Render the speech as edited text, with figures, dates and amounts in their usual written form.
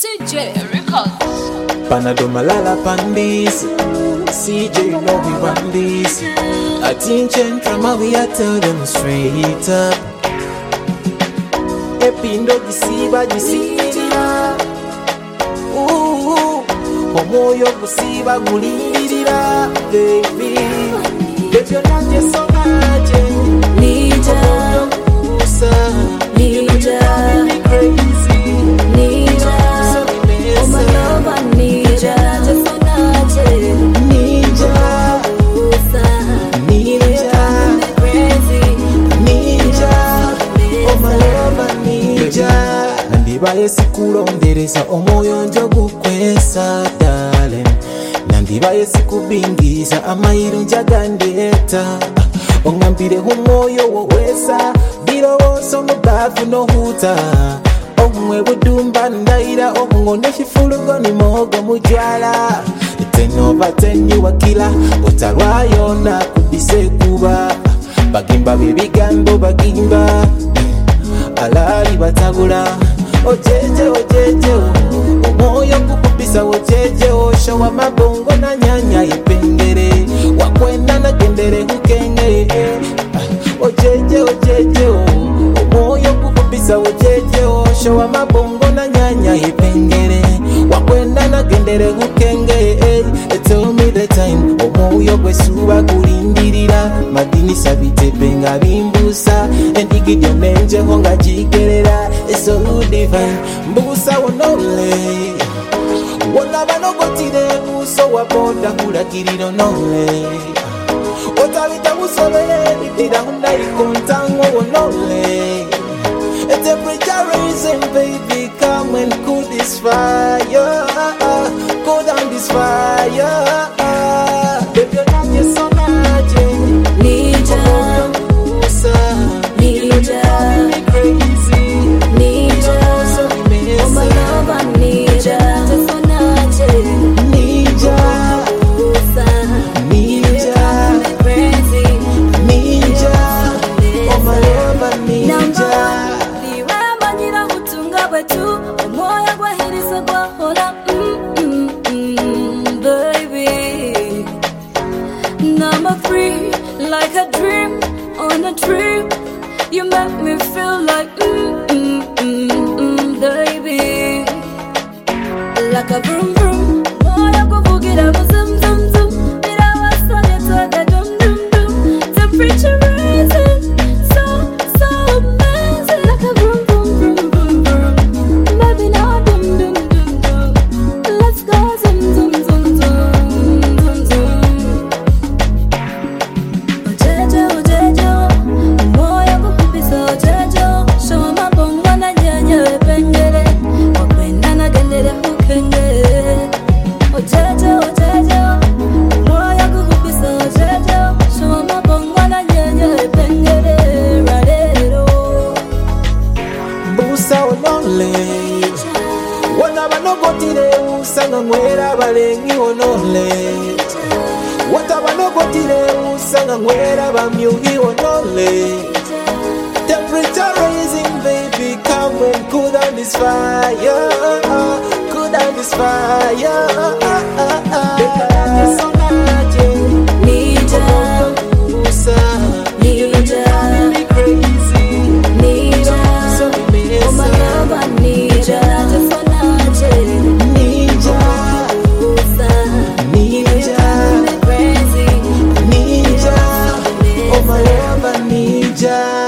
CJ Records. Panado malala pandis. CJ, you know we run this. Attention from we are tell them straight up. Epindo gisiba gisirira. Omoyo gusiba gulirira. Baby, if you're not just so much, Nija, Nija, crazy. Nija, oh my love, I need ya. Just so much, Ninja, Nija, crazy, Ninja, oh my love, Ninja. Nandibaye sikulondereza omwoyo njogukwesa darling. Nandibaye sikubingiza amayiro njagandeta. Ongambire omwoyo wowesa birowoso mubavu nohuta. Omwe budumba ndaira omungone kifulugo ni mogo mujwala. 10 over 10 you a killer. Otarwayo na kubise kuba. Bagimba bebigambo bagimba. Alali batabula. Ojeje ojeje omwoyo kukupisa ojeje oshowa mabongo na nyanya ipengere. Wakwenda na gendere hukenge. Ojeje ojeje omwoyo kukupisa ojeje oshowa mabongo na nyanya ipengere. Wakwenda na gendere hukenge. Tell me the time omwoyo gwesuba kulindirira. Madini sabite benga bimbusa. Endigidyo menje honga jigerera. It's so divine mbusa wonole. Wona bano gotire uso waboda kulakiriro nole. Otabita musobele bitira hunda ikontango wonole. A temperature rising, baby, come and cool this fire. Cool down this fire. Baby, you're not just so magic. Nija, Nija, crazy. Nija, oh my love, I need ya. Just so much, Ninja, Ninja, crazy, Ninja, oh my love, Ninja. Liwema nyira hutunga wetu, umoya kwa hirisa kwa hola. Baby, number 3, like a dream on a trip. You make me feel like baby, like a vroom vroom. Moya kuvugira zum zum zum. Mira wasane toda dum dum dum. Temperature rising, so amazing. Like a vroom vroom vroom vroom vroom. Baby now dum dum dum dum. Let's go zum zum zum zum zum zum. Ojejo ojejo, moya kukupisa ojejo. Show my bongo na nyanya epengere. Wakwenda na gendere hukenge. Ojejo ojejo, moya kukupisa ojejo. Show my bongo na nyanya epengere. Radero. Mbusa onole. Wona bano gotire usanga mwera balengi onole. Wata bano gotire usanga mwera bamyugi onole. Temperature rising, baby, come and cool down this fire. Cool down this fire. It's so magic. Nija, Mbusa, Nija, really crazy. Nija, So oh my love, I need ya. Just so much, Ninja, Ninja, crazy. Ninja, oh my love, Ninja.